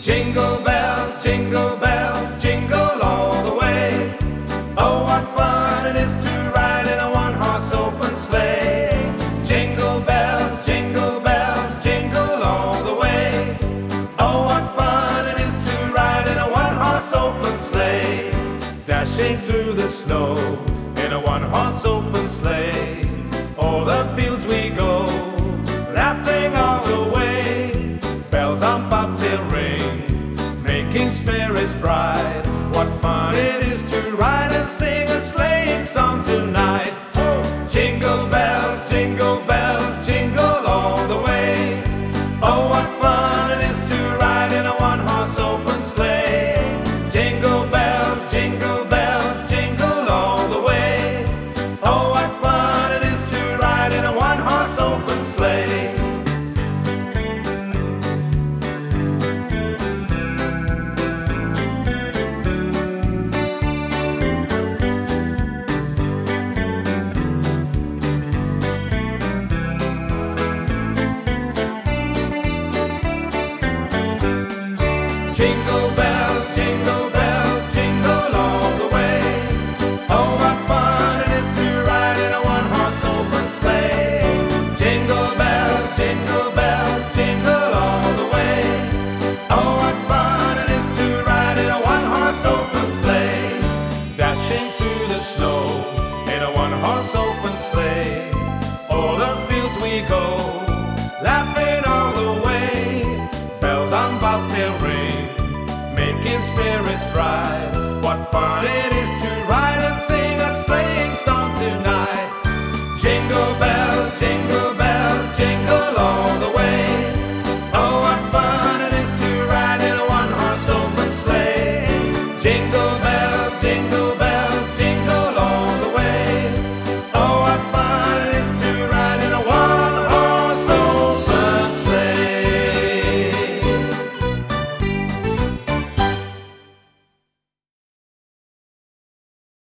jingle bells, jingle all the way. Oh, what fun it is to ride in a one-horse open sleigh. Jingle bells, jingle all the way. Oh, what fun it is to ride in a one-horse open sleigh. Dashing through the snow in a one-horse open sleigh. O'er the fields we go, laughing all the way. Bells on bobtail ring, making spirits bright. What fun it is to ride and sing a sleighing song tonight. Jingle bells, jingle all the way. Oh, what fun it is to ride in a one-horse open sleigh. Jingle bells, jingle all the way. Oh, what fun it is to ride in a one-horse open sleigh. Jingle bells, jingle all the way. Oh, what fun it is to ride in a one-horse open sleigh. Jingle bells, jingle all the way. Oh, what fun it is to ride in a one-horse open sleigh. Dashing through the snow in a one-horse open sleigh. O'er the fields we go, laughing all the way. Bells on bobtail ring, making spirits bright. What fun it is to ride and sing a sleighing song tonight. Jingle bells.